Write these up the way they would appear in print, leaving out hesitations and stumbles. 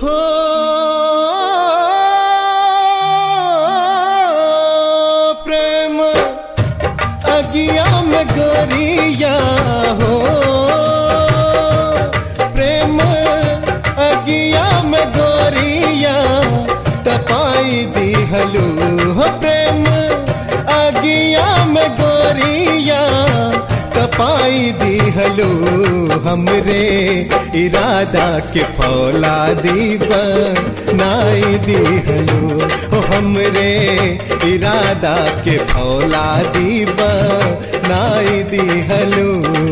हो प्रेम अगिया में गोरिया हो प्रेम अगिया में गोरिया तपाई दिहलू हो प्रेम अगिया में गोरिया तपाई दिहलू हमरे इरादा के फौलादी बनाई दिहलू हो हमरे इरादा के फौलादी बनाई दिहलू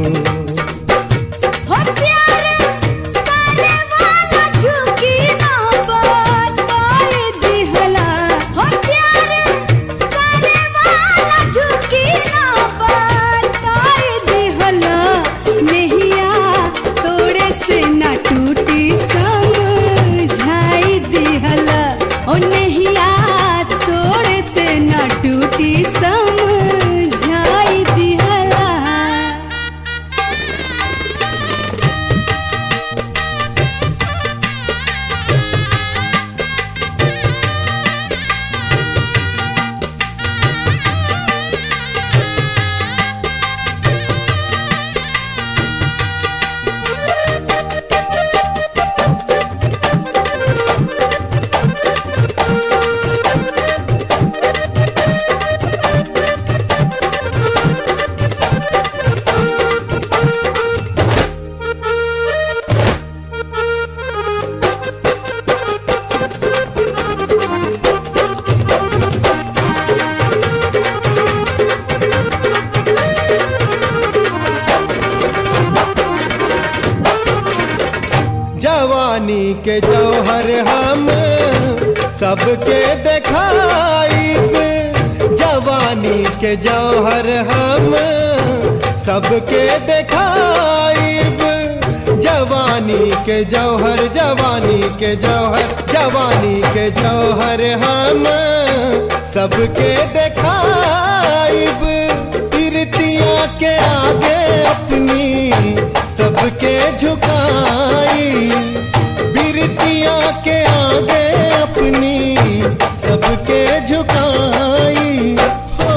जवानी के जौहर हम सबके दिखाइब जवानी के जौहर हम सबके दिखाइब जवानी के जौहर जवानी के जौहर जवानी के जौहर हम सबके दिखाइब कीर्तियाँ के आगे अपनी सबके झुकाई बिरतियाँ के आगे अपनी सबके झुकाई हो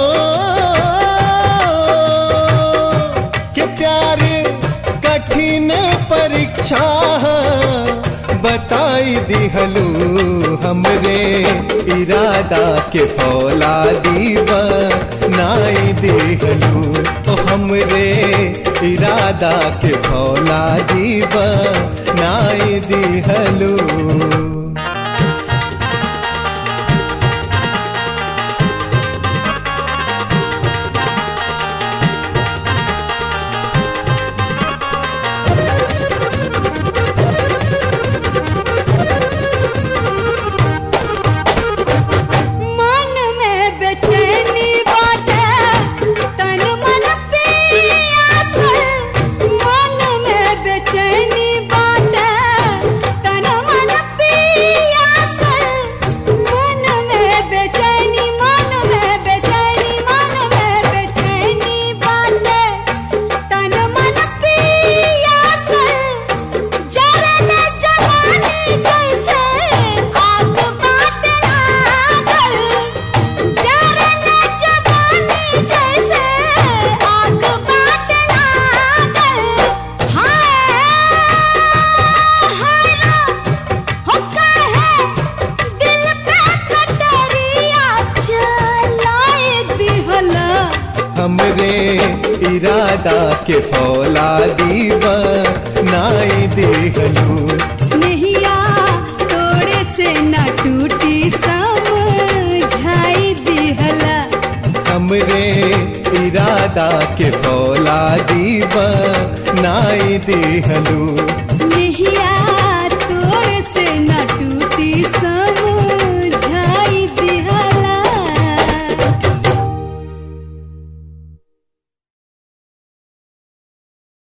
कि प्यार कठिन परीक्षा बताई दिहलू हमरे इरादा के फौलादी बनाई दिहलू ओ हमरे इरादा के फौलादी बनाई दिहलू हमरे इरादा के फौलादी बनाई दिहलू नैया तोड़े से न टूटी समझाई दिहला हमरे इरादा के फौलादी बनाई दिहलू।